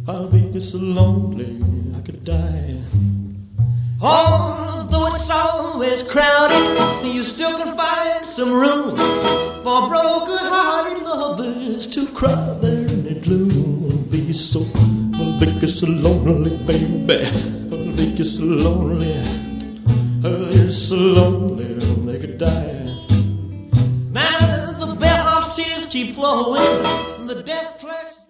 I'll be just so lonely I could die. Although it's always crowded, you still can find some room for broken-hearted lovers to cry there in the gloom. I'll be just so lonely, baby. I'll be just so lonely. I'll be so lonely they could die. Now the bellhop's tears keep flowing, the desk clerk's